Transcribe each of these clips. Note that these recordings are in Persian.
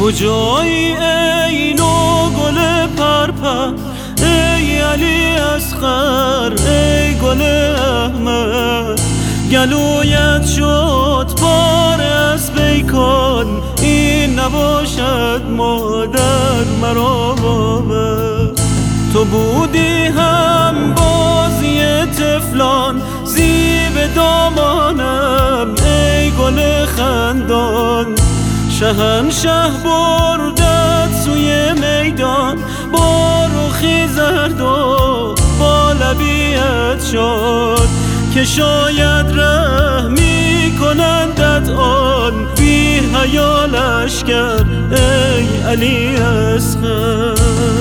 کجایی ای نو گل پرپر، ای علی اصغر، ای گل احمد. گلویت شد بار از بیکن، این نباشد مادر مرا باور. تو بودی هم بازی طفلان، زیب دامانم ای گل خندان. شهنشه بردت سوی میدان، با رخی زرد و با لبیت شد، که شاید رحمی کنندت آن بی حیا لشکر، ای علی اصغر.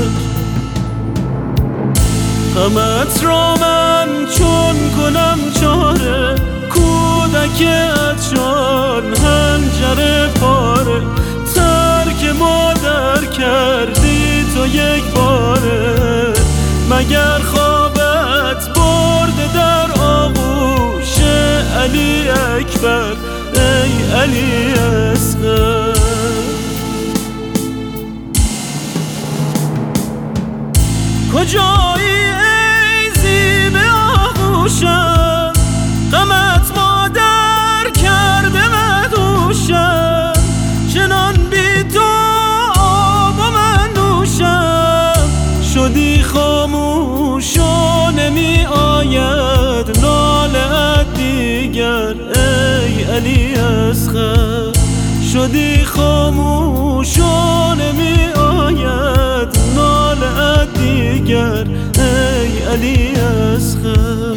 غمت را من چون کنم چاره، کودکت شان هنجر پاره. ترک مادر کردی تو یک باره، مگر خوابت برده در آغوش علی اکبر، ای علی اصغر. کجایی ای زیب آغوشم، غمت مادر کرده مدوشم. چنان بی تو آب و من نوشم، شدی خاموش و نمی آید ناله دیگر، ای علی اصغر. شدی خاموش و نمی آید ناله دیگر، ای علی اصغر.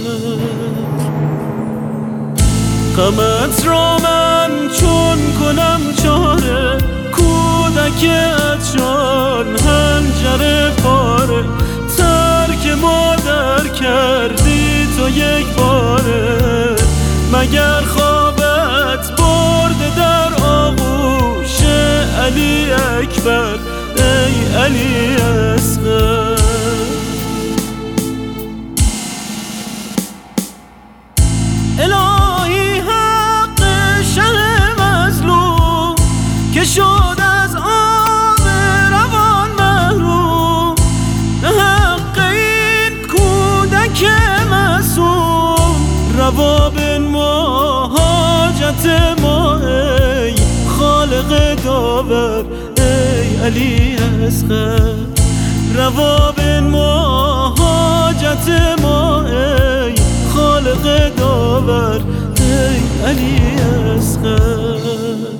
غمت را من چون کنم چاره، کودکت شان هنجر پاره. ترک مادر کردی تو یک باره، مگر خوابت برده در آغوش علی اکبر، ای علی اصغر. الهی حق شه مظلوم، که شد از آب روان محروم. به حق این کودک معصوم، روا بنما حاجت ما ای خالق داور، ای علی اصغر. روا بنما حاجت ما ای خالق داور، ای علی اصغر.